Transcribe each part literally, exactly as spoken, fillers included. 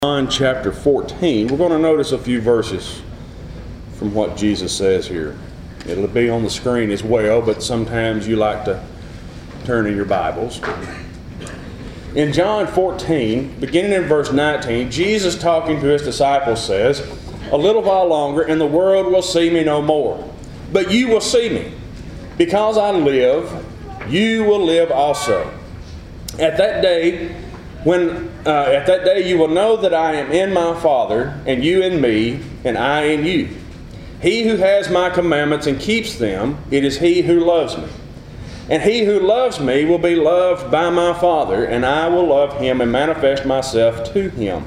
John chapter fourteen, we're going to notice a few verses from what Jesus says here. It'll be on the screen as well, but sometimes you like to turn in your Bibles. In John fourteen, beginning in verse nineteen, Jesus talking to his disciples says, "A little while longer and the world will see me no more. But you will see me. Because I live, you will live also. At that day, When uh, at that day you will know that I am in my Father, and you in me, and I in you. He who has my commandments and keeps them, it is he who loves me. And he who loves me will be loved by my Father, and I will love him and manifest myself to him."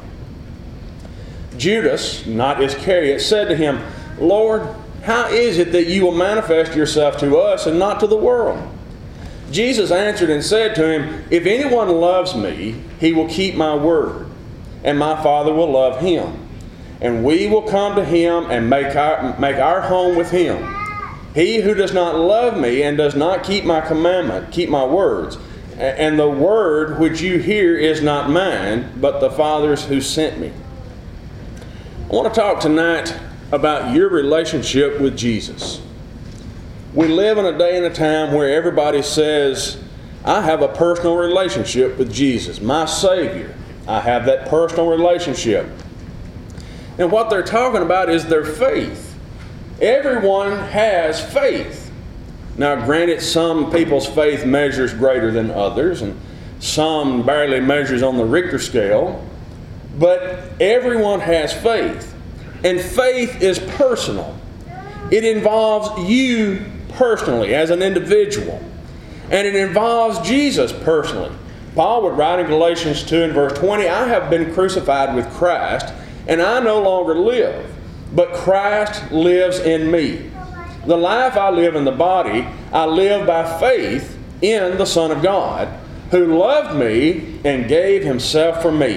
Judas, not Iscariot, said to him, "Lord, how is it that you will manifest yourself to us and not to the world?" Jesus answered and said to him, "If anyone loves me, he will keep my word, and my Father will love him. And we will come to him and make our, make our home with him. He who does not love me and does not keep my commandment, keep my words, and the word which you hear is not mine, but the Father's who sent me." I want to talk tonight about your relationship with Jesus. We live in a day and a time where everybody says, "I have a personal relationship with Jesus, my Savior. I have that personal relationship." And what they're talking about is their faith. Everyone has faith. Now, granted, some people's faith measures greater than others, and some barely measures on the Richter scale, but everyone has faith. And faith is personal. It involves you personally as an individual. And it involves Jesus personally. Paul would write in Galatians two and verse twenty, "I have been crucified with Christ, and I no longer live, but Christ lives in me. The life I live in the body, I live by faith in the Son of God, who loved me and gave himself for me."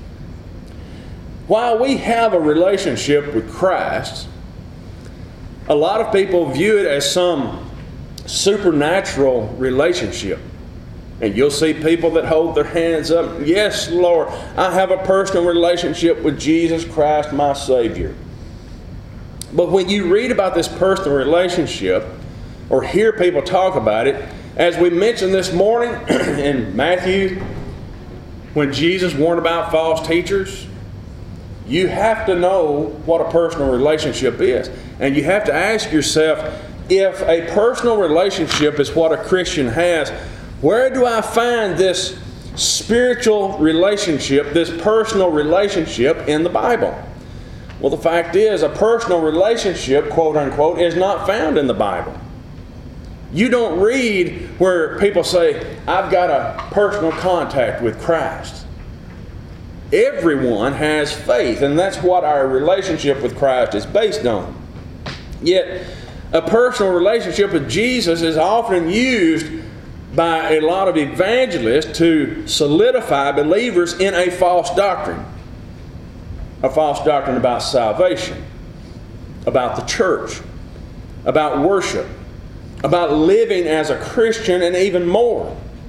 While we have a relationship with Christ, a lot of people view it as some supernatural relationship. And you'll see people that hold their hands up, "Yes, Lord, I have a personal relationship with Jesus Christ, my Savior." But when you read about this personal relationship, or hear people talk about it, as we mentioned this morning in Matthew, when Jesus warned about false teachers, you have to know what a personal relationship is. And you have to ask yourself, if a personal relationship is what a Christian has, where do I find this spiritual relationship, this personal relationship in the Bible? Well, the fact is, a personal relationship, quote unquote, is not found in the Bible. You don't read where people say, "I've got a personal contact with Christ." Everyone has faith, and that's what our relationship with Christ is based on. Yet, a personal relationship with Jesus is often used by a lot of evangelists to solidify believers in a false doctrine. A false doctrine about salvation, about the church, about worship, about living as a Christian, and even more.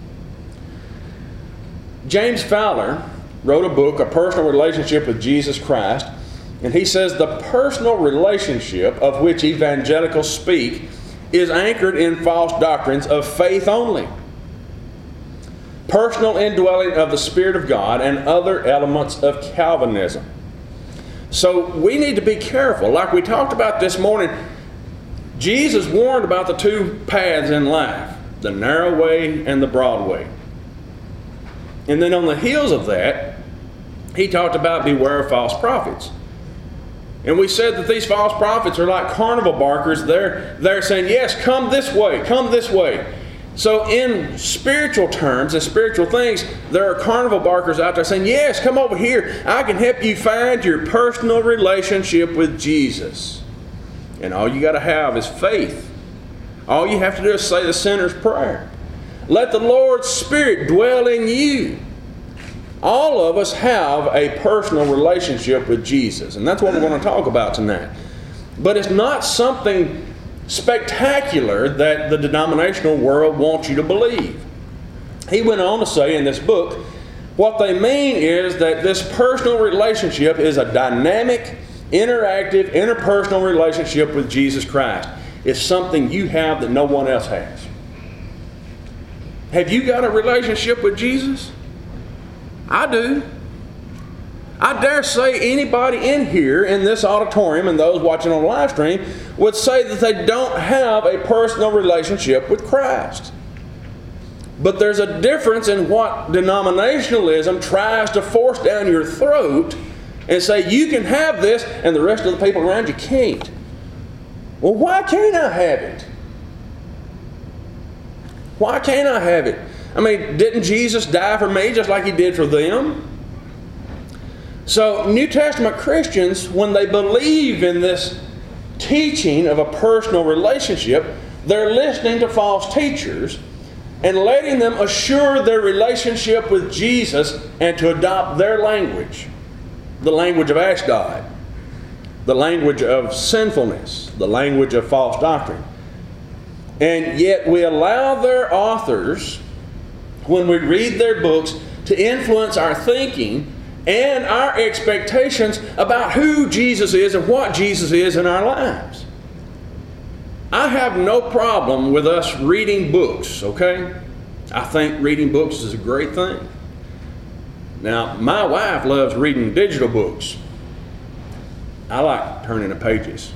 James Fowler wrote a book, A Personal Relationship with Jesus Christ, and he says the personal relationship of which evangelicals speak is anchored in false doctrines of faith only, personal indwelling of the Spirit of God, and other elements of Calvinism. So we need to be careful. Like we talked about this morning, Jesus warned about the two paths in life, the narrow way and the broad way. And then on the heels of that, he talked about beware of false prophets. And we said that these false prophets are like carnival barkers. They're, they're saying, "Yes, come this way, come this way." So in spiritual terms and spiritual things, there are carnival barkers out there saying, "Yes, come over here. I can help you find your personal relationship with Jesus." And all you got to have is faith. All you have to do is say the sinner's prayer. Let the Lord's Spirit dwell in you. All of us have a personal relationship with Jesus, and that's what we're going to talk about tonight. But it's not something spectacular that the denominational world wants you to believe. He went on to say in this book, What they mean is that this personal relationship is a dynamic, interactive, interpersonal relationship with Jesus Christ. It's something you have that no one else has. Have you got a relationship with Jesus? I do. I dare say anybody in here in this auditorium and those watching on live stream would say that they don't have a personal relationship with Christ. But there's a difference in what denominationalism tries to force down your throat and say you can have this and the rest of the people around you can't. Well, why can't I have it? Why can't I have it? I mean, didn't Jesus die for me just like He did for them? So New Testament Christians, when they believe in this teaching of a personal relationship, they're listening to false teachers and letting them assure their relationship with Jesus and to adopt their language, the language of Ashdod, the language of sinfulness, the language of false doctrine. And yet we allow their authors, when we read their books, to influence our thinking and our expectations about who Jesus is and what Jesus is in our lives. I have no problem with us reading books, okay? I think reading books is a great thing. Now, my wife loves reading digital books. I like turning the pages.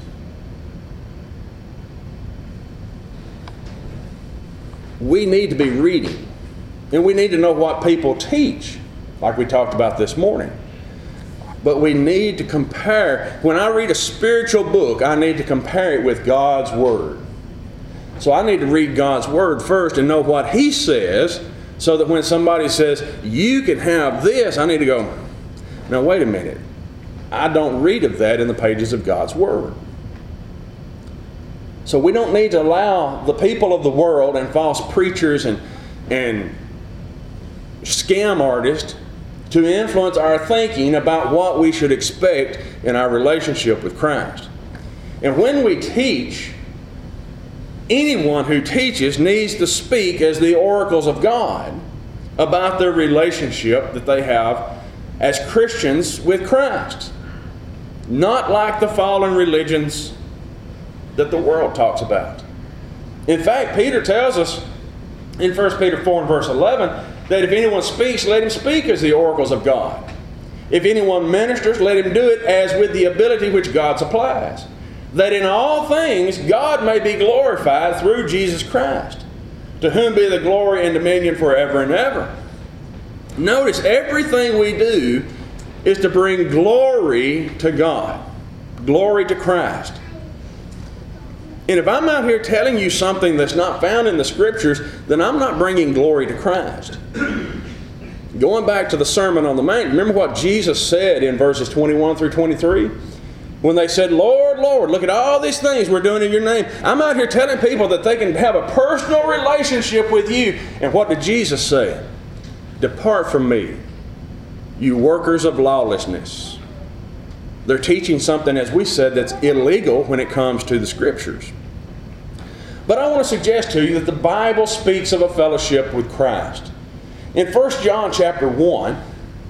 We need to be reading, and we need to know what people teach, like we talked about this morning. But we need to compare. When I read a spiritual book, I need to compare it with God's Word. So I need to read God's Word first and know what He says, so that when somebody says, you can have this, I need to go, now wait a minute. I don't read of that in the pages of God's Word. So we don't need to allow the people of the world and false preachers and, and scam artists to influence our thinking about what we should expect in our relationship with Christ. And when we teach, anyone who teaches needs to speak as the oracles of God about their relationship that they have as Christians with Christ. Not like the fallen religions that the world talks about. In fact, Peter tells us in First Peter four and verse eleven that if anyone speaks, let him speak as the oracles of God. If anyone ministers, let him do it as with the ability which God supplies, that in all things God may be glorified through Jesus Christ, to whom be the glory and dominion forever and ever. Notice, everything we do is to bring glory to God, glory to Christ. And if I'm out here telling you something that's not found in the Scriptures, then I'm not bringing glory to Christ. Going back to the Sermon on the Mount, remember what Jesus said in verses twenty-one through twenty-three? When they said, Lord, Lord, look at all these things we're doing in your name. I'm out here telling people that they can have a personal relationship with you. And what did Jesus say? Depart from me, you workers of lawlessness. They're teaching something, as we said, that's illegal when it comes to the Scriptures. But I want to suggest to you that the Bible speaks of a fellowship with Christ. In First John chapter one,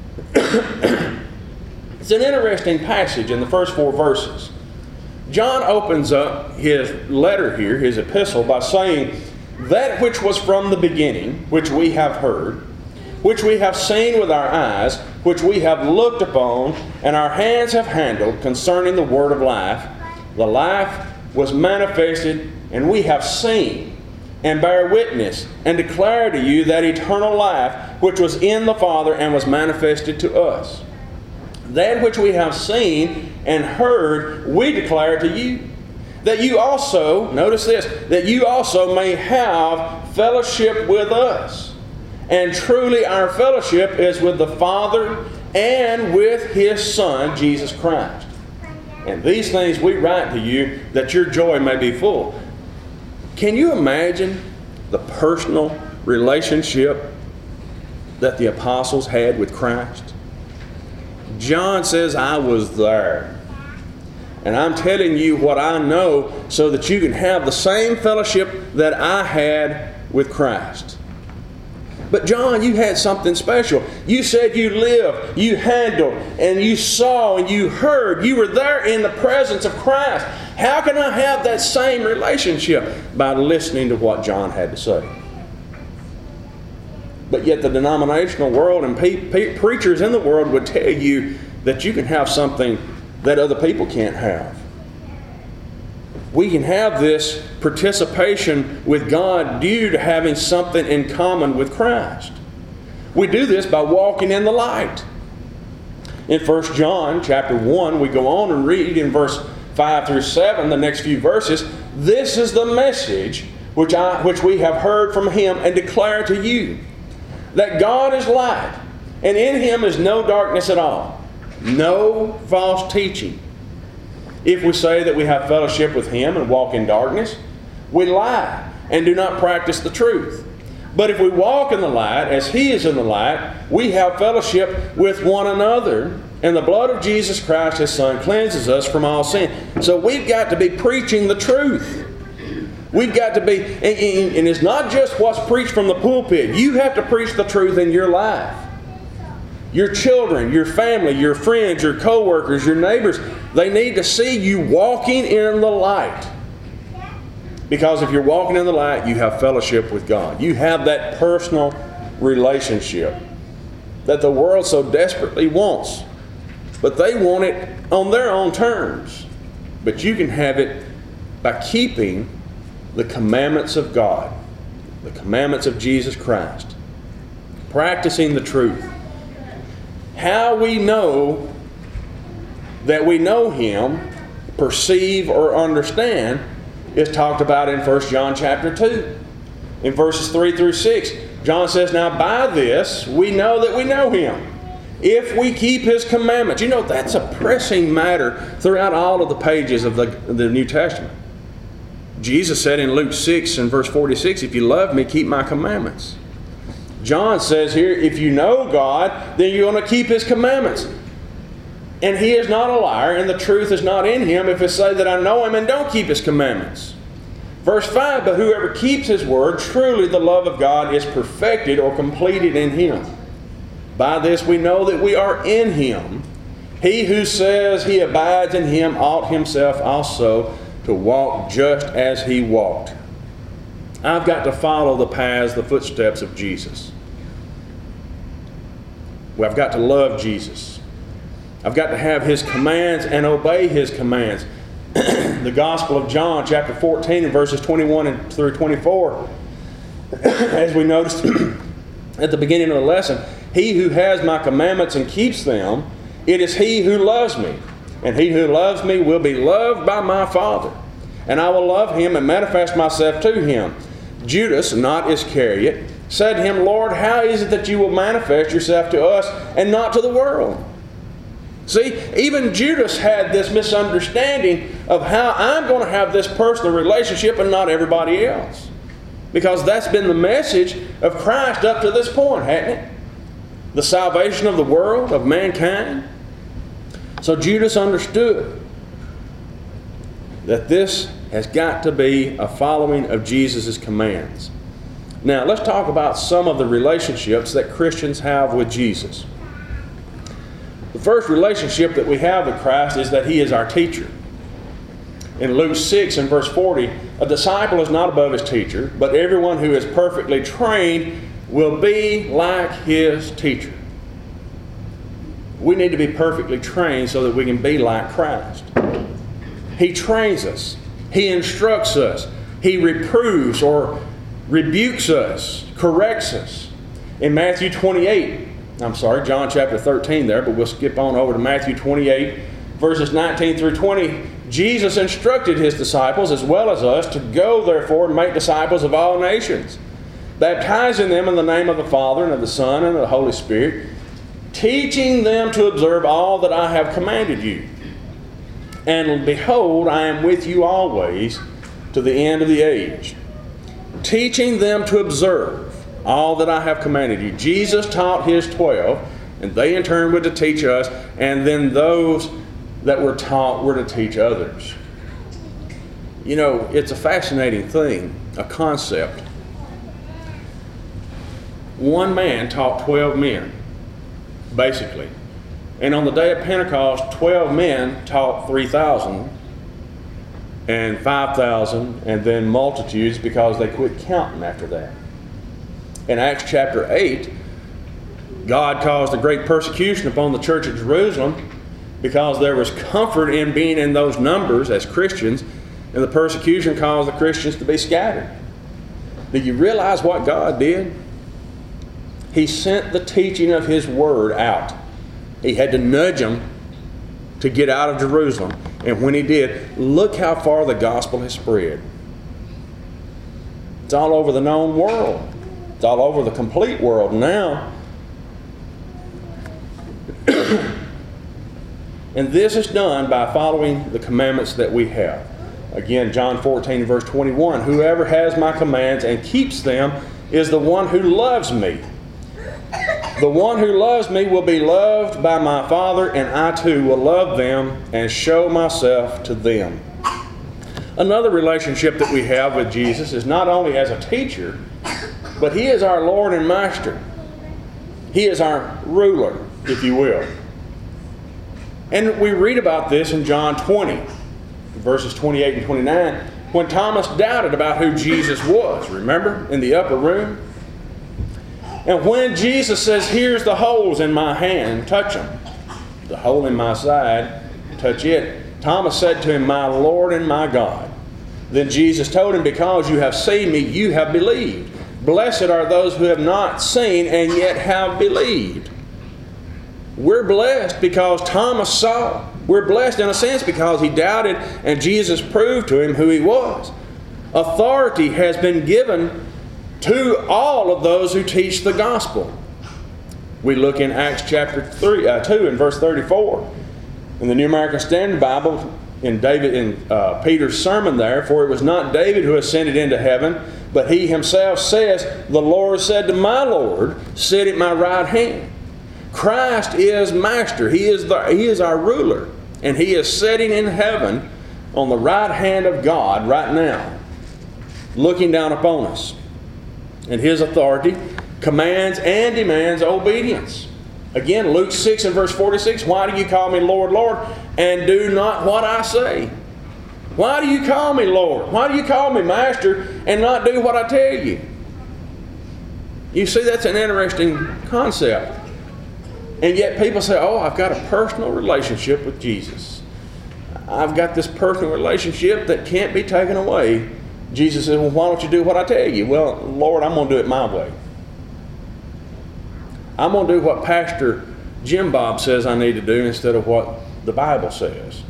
it's an interesting passage in the first four verses. John opens up his letter here, his epistle, by saying, that which was from the beginning, which we have heard, which we have seen with our eyes, which we have looked upon, and our hands have handled concerning the word of life. The life was manifested, and we have seen, and bear witness, and declare to you that eternal life which was in the Father and was manifested to us. That which we have seen and heard, we declare to you, that you also, notice this, that you also may have fellowship with us. And truly our fellowship is with the Father and with His Son, Jesus Christ. And these things we write to you, that your joy may be full. Can you imagine the personal relationship that the apostles had with Christ? John says, I was there. And I'm telling you what I know so that you can have the same fellowship that I had with Christ. But John, you had something special. You said you lived, you handled, and you saw, and you heard. You were there in the presence of Christ. How can I have that same relationship? By listening to what John had to say. But yet the denominational world and pe- pe- preachers in the world would tell you that you can have something that other people can't have. We can have this participation with God due to having something in common with Christ. We do this by walking in the light. In First John chapter one, we go on and read in verse five through seven, the next few verses, "This is the message which I which we have heard from Him and declare to you, that God is light, and in Him is no darkness at all, no false teaching. If we say that we have fellowship with Him and walk in darkness, we lie and do not practice the truth. But if we walk in the light, as He is in the light, we have fellowship with one another, and the blood of Jesus Christ, His Son, cleanses us from all sin." So we've got to be preaching the truth. We've got to be, and, and it's not just what's preached from the pulpit. You have to preach the truth in your life. Your children, your family, your friends, your co-workers, your neighbors, they need to see you walking in the light. Because if you're walking in the light, you have fellowship with God. You have that personal relationship that the world so desperately wants. But they want it on their own terms. But you can have it by keeping the commandments of God, the commandments of Jesus Christ, practicing the truth. How we know that we know Him, perceive or understand, is talked about in First John chapter two. In verses three through six, John says, "Now by this we know that we know Him, if we keep His commandments." You know, that's a pressing matter throughout all of the pages of the, the New Testament. Jesus said in Luke six and verse forty-six, "If you love me, keep my commandments." John says here, if you know God, then you're going to keep His commandments. And He is not a liar, and the truth is not in Him if it say that I know Him and don't keep His commandments. Verse five, "But whoever keeps His word, truly the love of God is perfected or completed in Him. By this we know that we are in Him. He who says he abides in Him ought himself also to walk just as He walked." I've got to follow the paths, the footsteps of Jesus. Well, I've got to love Jesus. I've got to have His commands and obey His commands. The Gospel of John, chapter fourteen, and verses twenty-one through twenty-four, as we noticed at the beginning of the lesson, "He who has my commandments and keeps them, it is he who loves me. And he who loves me will be loved by my Father. And I will love him and manifest myself to him." Judas, not Iscariot, said to Him, "Lord, how is it that you will manifest yourself to us and not to the world?" See, even Judas had this misunderstanding of how I'm going to have this personal relationship and not everybody else. Because that's been the message of Christ up to this point, hasn't it? The salvation of the world, of mankind. So Judas understood that this has got to be a following of Jesus' commands. Now, let's talk about some of the relationships that Christians have with Jesus. The first relationship that we have with Christ is that He is our teacher. In Luke six and verse forty, "A disciple is not above his teacher, but everyone who is perfectly trained will be like his teacher." We need to be perfectly trained so that we can be like Christ. He trains us. He instructs us. He reproves or rebukes us, corrects us. In Matthew twenty-eight, I'm sorry, John chapter thirteen there, but we'll skip on over to Matthew twenty-eight, verses nineteen through twenty. Jesus instructed His disciples, as well as us, to go therefore and make disciples of all nations, baptizing them in the name of the Father and of the Son and of the Holy Spirit, teaching them to observe all that I have commanded you. And behold, I am with you always to the end of the age. Teaching them to observe all that I have commanded you. Jesus taught His twelve, and they in turn were to teach us, and then those that were taught were to teach others. You know, it's a fascinating thing, a concept. one man taught twelve men, basically. And on the day of Pentecost, twelve men taught three thousand and five thousand and then multitudes because they quit counting after that. In Acts chapter eight, God caused a great persecution upon the church at Jerusalem because there was comfort in being in those numbers as Christians, and the persecution caused the Christians to be scattered. Do you realize what God did? He sent the teaching of His Word out. He had to nudge them to get out of Jerusalem. And when He did, look how far the gospel has spread. It's all over the known world. It's all over the complete world now. And this is done by following the commandments that we have. Again, John fourteen, verse twenty-one, whoever has my commands and keeps them is the one who loves me. The one who loves me will be loved by my Father, and I too will love them and show myself to them. Another relationship that we have with Jesus is not only as a teacher, but He is our Lord and Master. He is our ruler, if you will. And we read about this in John twenty, verses twenty-eight and twenty-nine, when Thomas doubted about who Jesus was. Remember, in the upper room? And when Jesus says, here's the holes in my hand, touch them. The hole in my side, touch it. Thomas said to Him, my Lord and my God. Then Jesus told him, because you have seen me, you have believed. Blessed are those who have not seen and yet have believed. We're blessed because Thomas saw. We're blessed in a sense because he doubted and Jesus proved to him who He was. Authority has been given to all of those who teach the gospel. We look in Acts chapter three, uh, two and verse thirty-four. In the New American Standard Bible, in David in uh, Peter's sermon there, for it was not David who ascended into heaven, but he himself says, the Lord said to my Lord, sit at my right hand. Christ is Master. He is, the, he is our ruler. And He is sitting in heaven on the right hand of God right now, looking down upon us. And His authority commands and demands obedience. Again, Luke six and verse forty-six, why do you call me Lord, Lord, and do not what I say? Why do you call me Lord? Why do you call me Master and not do what I tell you? You see, that's an interesting concept. And yet people say, oh, I've got a personal relationship with Jesus. I've got this personal relationship that can't be taken away. Jesus says, well, why don't you do what I tell you? Well, Lord, I'm going to do it my way. I'm going to do what Pastor Jim Bob says I need to do instead of what the Bible says.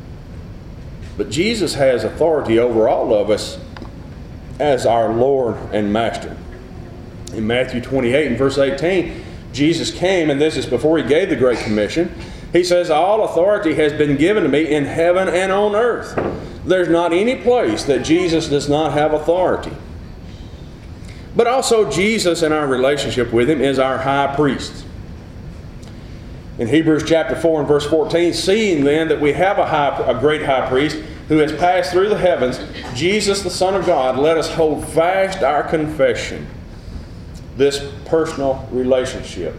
But Jesus has authority over all of us as our Lord and Master. In Matthew twenty-eight and verse eighteen, Jesus came, and this is before He gave the Great Commission. He says, all authority has been given to me in heaven and on earth. There's not any place that Jesus does not have authority. But also Jesus, in our relationship with Him, is our high priest. In Hebrews chapter four and verse fourteen, seeing then that we have a, high, a great high priest who has passed through the heavens, Jesus the Son of God, let us hold fast our confession. This personal relationship.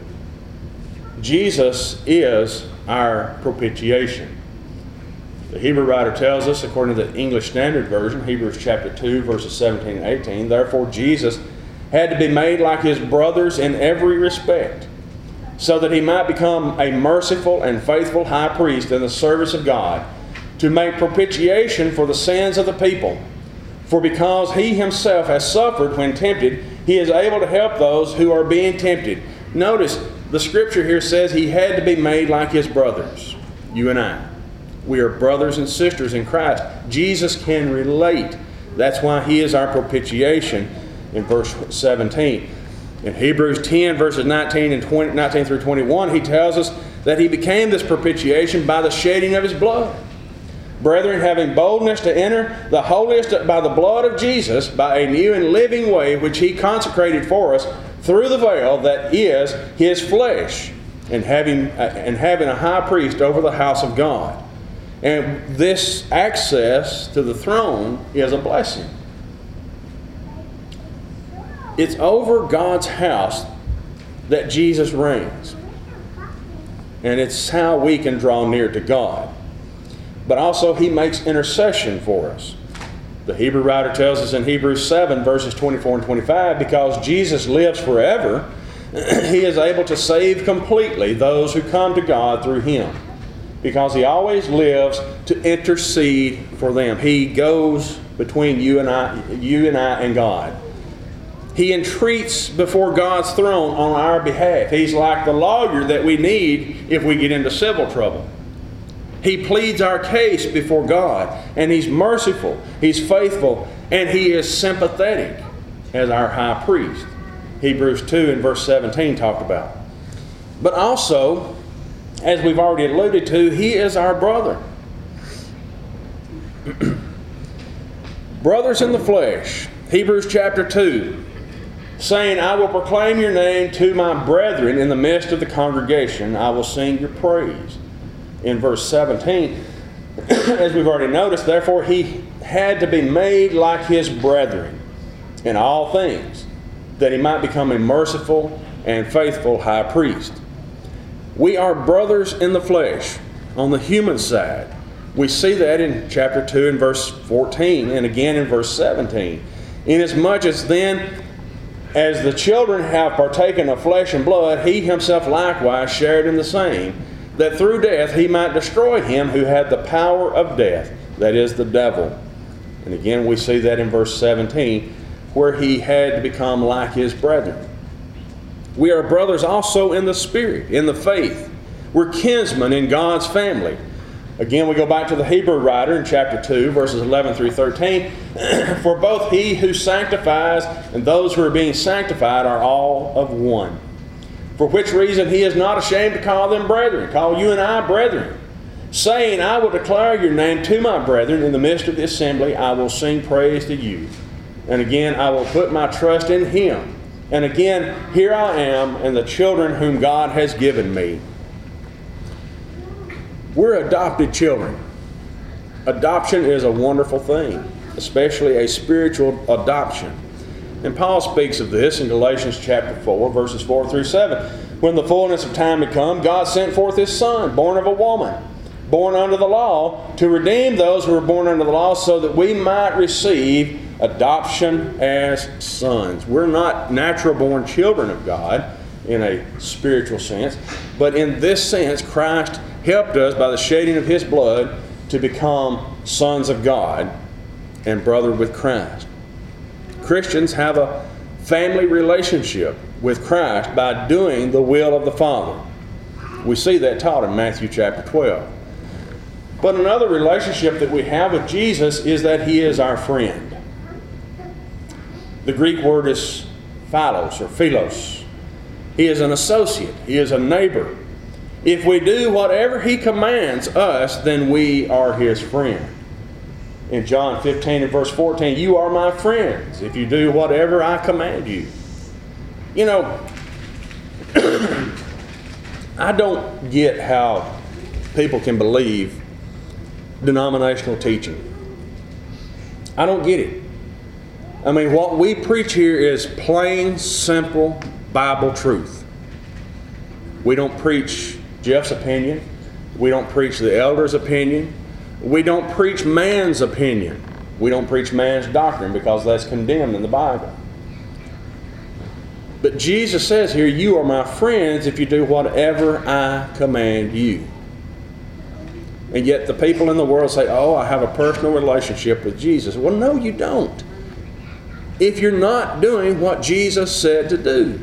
Jesus is our propitiation. The Hebrew writer tells us, according to the English Standard Version, Hebrews chapter two, verses seventeen and eighteen, therefore Jesus had to be made like His brothers in every respect, so that He might become a merciful and faithful high priest in the service of God, to make propitiation for the sins of the people. For because He Himself has suffered when tempted, He is able to help those who are being tempted. Notice, the Scripture here says He had to be made like His brothers, you and I. We are brothers and sisters in Christ. Jesus can relate. That's why He is our propitiation in verse seventeen. In Hebrews ten, verses nineteen and twenty, nineteen through twenty-one, he tells us that He became this propitiation by the shedding of His blood. Brethren, having boldness to enter the holiest by the blood of Jesus, by a new and living way which He consecrated for us through the veil that is His flesh, and having, and having a high priest over the house of God. And this access to the throne is a blessing. It's over God's house that Jesus reigns. And it's how we can draw near to God. But also He makes intercession for us. The Hebrew writer tells us in Hebrews seven, verses twenty-four and twenty-five, because Jesus lives forever, He is able to save completely those who come to God through Him. Because He always lives to intercede for them. He goes between you and I, you and I and God. He entreats before God's throne on our behalf. He's like the lawyer that we need if we get into civil trouble. He pleads our case before God, and He's merciful, He's faithful, and He is sympathetic as our high priest. Hebrews two and verse seventeen talked about. But also, as we've already alluded to, He is our brother. Brothers in the flesh, Hebrews chapter two, saying, I will proclaim your name to my brethren in the midst of the congregation. I will sing your praise. In verse seventeen, as we've already noticed, therefore He had to be made like His brethren in all things, that He might become a merciful and faithful high priest. We are brothers in the flesh on the human side. We see that in chapter two and verse fourteen, and again in verse seventeen. Inasmuch as then, as the children have partaken of flesh and blood, He Himself likewise shared in the same, that through death He might destroy him who had the power of death, that is, the devil. And again we see that in verse seventeen, where He had to become like His brethren. We are brothers also in the Spirit, in the faith. We're kinsmen in God's family. Again, we go back to the Hebrew writer in chapter two, verses eleven through thirteen. For both He who sanctifies and those who are being sanctified are all of one. For which reason He is not ashamed to call them brethren, call you and I brethren, saying, I will declare your name to my brethren in the midst of the assembly. I will sing praise to you. And again, I will put my trust in Him. And again, here I am and the children whom God has given me. We're adopted children. Adoption is a wonderful thing, especially a spiritual adoption. And Paul speaks of this in Galatians chapter four, verses four through seven. When the fullness of time had come, God sent forth His Son, born of a woman, born under the law, to redeem those who were born under the law, so that we might receive adoption as sons. We're not natural-born children of God in a spiritual sense, but in this sense, Christ helped us by the shedding of His blood to become sons of God and brother with Christ. Christians have a family relationship with Christ by doing the will of the Father. We see that taught in Matthew chapter twelve. But another relationship that we have with Jesus is that He is our friend. The Greek word is philos or philos. He is an associate. He is a neighbor. If we do whatever He commands us, then we are His friend. In John fifteen and verse fourteen, you are my friends if you do whatever I command you. You know, I don't get how people can believe denominational teaching. I don't get it. I mean, what we preach here is plain, simple Bible truth. We don't preach Jeff's opinion. We don't preach the elder's opinion. We don't preach man's opinion. We don't preach man's doctrine because that's condemned in the Bible. But Jesus says here, you are my friends if you do whatever I command you. And yet the people in the world say, oh, I have a personal relationship with Jesus. Well, no, you don't. If you're not doing what Jesus said to do.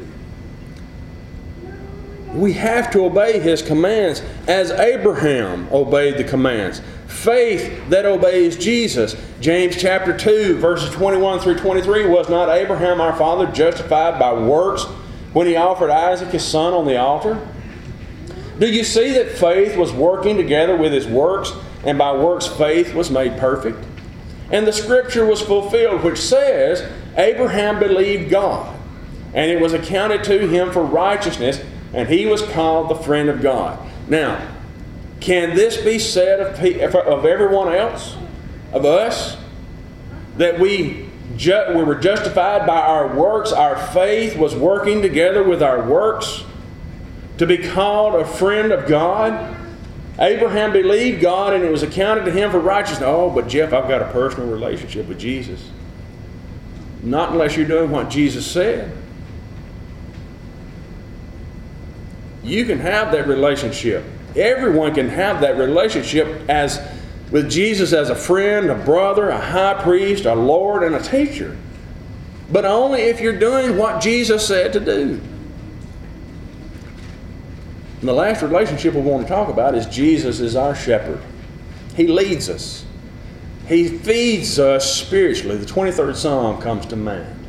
We have to obey His commands as Abraham obeyed the commands. Faith that obeys Jesus. James chapter two, verses twenty-one through twenty-three, was not Abraham our father justified by works when he offered Isaac his son on the altar? Do you see that faith was working together with his works, and by works faith was made perfect? And the scripture was fulfilled, which says, Abraham believed God, and it was accounted to him for righteousness, and he was called the friend of God. Now, can this be said of, of everyone else? Of us? That we Ju- we were justified by our works. Our faith was working together with our works to be called a friend of God. Abraham believed God and it was accounted to him for righteousness. Oh, but Jeff, I've got a personal relationship with Jesus. Not unless you're doing what Jesus said. You can have that relationship. Everyone can have that relationship as with Jesus as a friend, a brother, a high priest, a Lord, and a teacher. But only if you're doing what Jesus said to do. And the last relationship we want to talk about is Jesus is our shepherd. He leads us. He feeds us spiritually. The twenty-third Psalm comes to mind.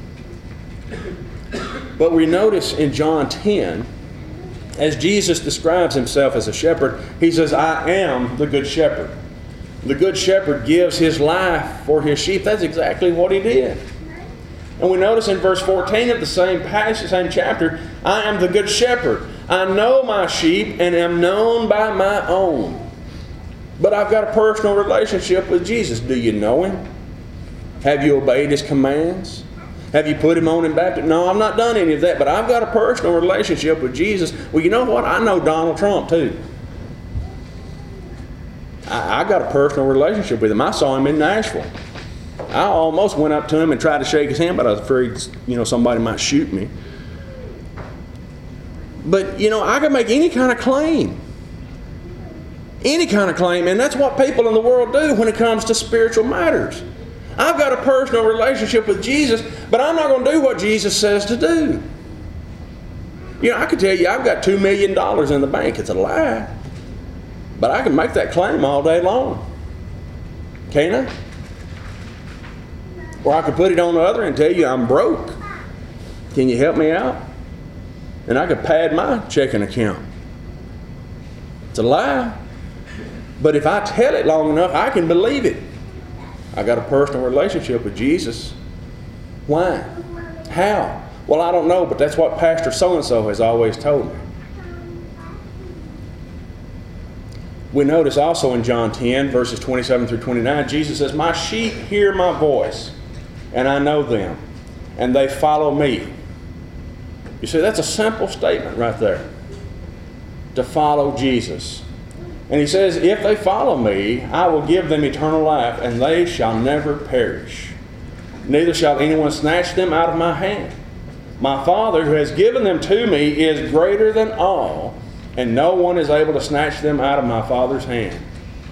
But we notice in John ten, as Jesus describes himself as a shepherd, he says, I am the good shepherd. The good shepherd gives his life for his sheep. That's exactly what he did. And we notice in verse fourteen of the same passage, same chapter, I am the good shepherd. I know my sheep and am known by my own. But I've got a personal relationship with Jesus. Do you know him? Have you obeyed his commands? Have you put him on in baptism? No, I've not done any of that, but I've got a personal relationship with Jesus. Well, you know what? I know Donald Trump too. I, I got a personal relationship with him. I saw him in Nashville. I almost went up to him and tried to shake his hand, but I was afraid, you know, somebody might shoot me. But, you know, I can make any kind of claim. Any kind of claim. And that's what people in the world do when it comes to spiritual matters. I've got a personal relationship with Jesus, but I'm not going to do what Jesus says to do. You know, I could tell you I've got two million dollars in the bank. It's a lie. But I can make that claim all day long. Can't I? Or I could put it on the other and tell you I'm broke. Can you help me out? And I could pad my checking account. It's a lie. But if I tell it long enough, I can believe it. I got a personal relationship with Jesus. Why? How? Well, I don't know, but that's what Pastor so-and-so has always told me. We notice also in John ten, verses twenty-seven through twenty-nine, Jesus says, my sheep hear my voice, and I know them, and they follow me. You see, that's a simple statement right there. To follow Jesus. And he says, if they follow me, I will give them eternal life, and they shall never perish. Neither shall anyone snatch them out of my hand. My Father, who has given them to me, is greater than all, and no one is able to snatch them out of my Father's hand.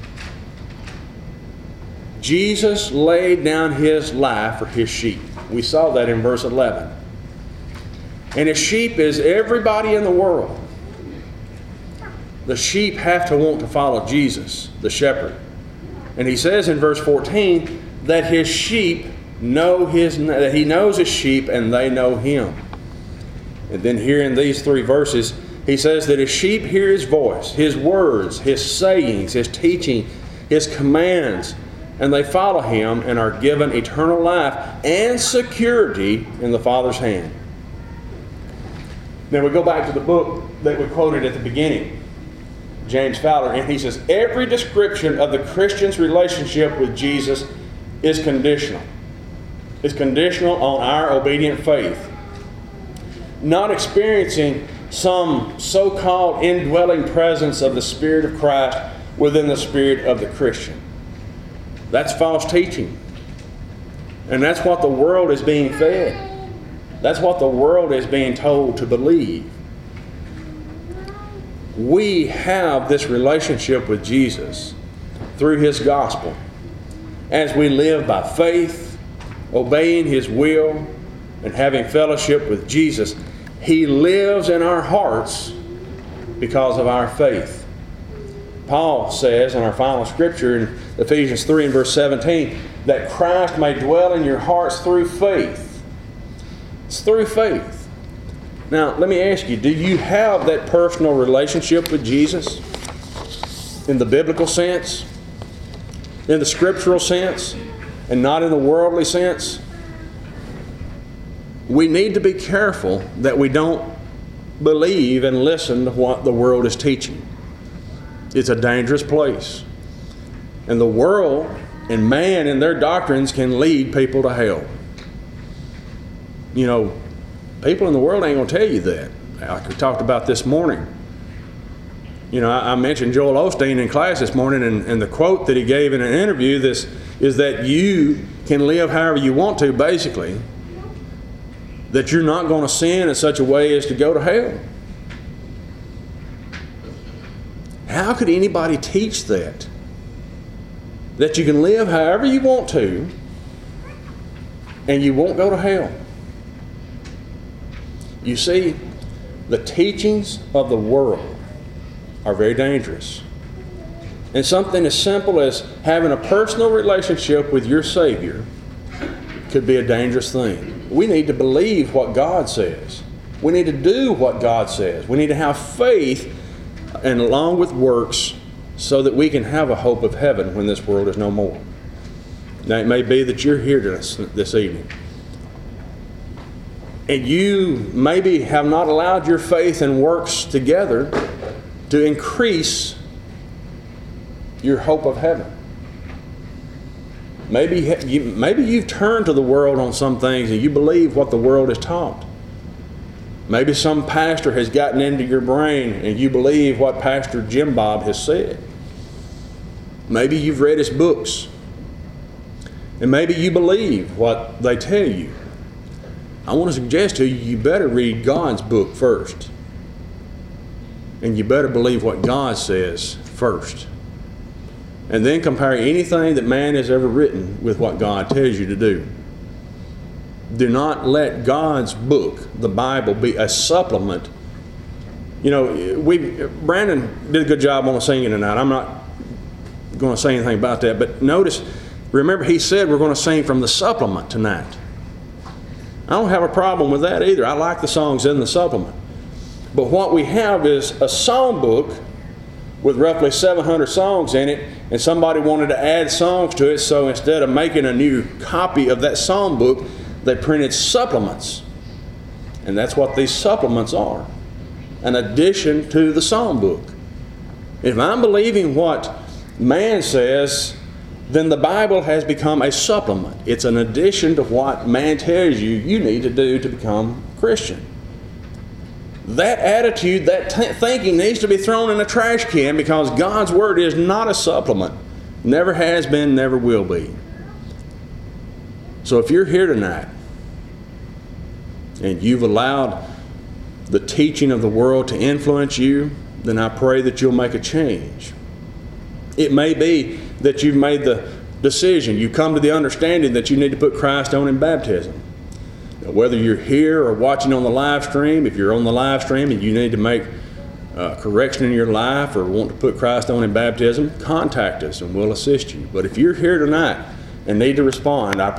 Jesus laid down his life for his sheep. We saw that in verse eleven. And his sheep is everybody in the world. The sheep have to want to follow Jesus, the shepherd. And he says in verse fourteen that his sheep know his, that he knows his sheep and they know him. And then here in these three verses, he says that his sheep hear his voice, his words, his sayings, his teaching, his commands, and they follow him and are given eternal life and security in the Father's hand. Now we go back to the book that we quoted at the beginning, James Fowler, and he says, every description of the Christian's relationship with Jesus is conditional. It's conditional on our obedient faith. Not experiencing some so-called indwelling presence of the Spirit of Christ within the spirit of the Christian. That's false teaching. And that's what the world is being fed. That's what the world is being told to believe. We have this relationship with Jesus through his gospel as we live by faith, obeying his will, and having fellowship with Jesus. He lives in our hearts because of our faith. Paul says in our final scripture in Ephesians three and verse seventeen that Christ may dwell in your hearts through faith. It's through faith. Now, let me ask you, do you have that personal relationship with Jesus? In the biblical sense? In the scriptural sense? And not in the worldly sense? We need to be careful that we don't believe and listen to what the world is teaching. It's a dangerous place. And the world And man and their doctrines can lead people to hell. You know, people in the world ain't going to tell you that. Like we talked about this morning. You know, I, I mentioned Joel Osteen in class this morning, and, and the quote that he gave in an interview this is that you can live however you want to, basically. That you're not going to sin in such a way as to go to hell. How could anybody teach that? That you can live however you want to and you won't go to hell. You see, the teachings of the world are very dangerous. And something as simple as having a personal relationship with your Savior could be a dangerous thing. We need to believe what God says. We need to do what God says. We need to have faith and along with works so that we can have a hope of heaven when this world is no more. Now, it may be that you're here this, this evening and you maybe have not allowed your faith and works together to increase your hope of heaven. Maybe, you, maybe you've turned to the world on some things and you believe what the world is taught. Maybe some pastor has gotten into your brain and you believe what Pastor Jim Bob has said. Maybe you've read his books. And maybe you believe what they tell you. I want to suggest to you, you better read God's book first. And you better believe what God says first. And then compare anything that man has ever written with what God tells you to do. Do not let God's book, the Bible, be a supplement. You know, we Brandon did a good job on the singing tonight. I'm not going to say anything about that. But notice, remember he said we're going to sing from the supplement tonight. I don't have a problem with that either. I like the songs in the supplement. But what we have is a song book with roughly seven hundred songs in it, and somebody wanted to add songs to it, so instead of making a new copy of that song book, they printed supplements. And that's what these supplements are, an addition to the psalm book. If I'm believing what man says, then the Bible has become a supplement. It's an addition to what man tells you you need to do to become Christian. That attitude, that t- thinking needs to be thrown in a trash can, because God's Word is not a supplement. Never has been, never will be. So if you're here tonight and you've allowed the teaching of the world to influence you, then I pray that you'll make a change. It may be that you've made the decision, you've come to the understanding that you need to put Christ on in baptism. Now, whether you're here or watching on the live stream, if you're on the live stream and you need to make a correction in your life or want to put Christ on in baptism, contact us and we'll assist you. But if you're here tonight and need to respond, I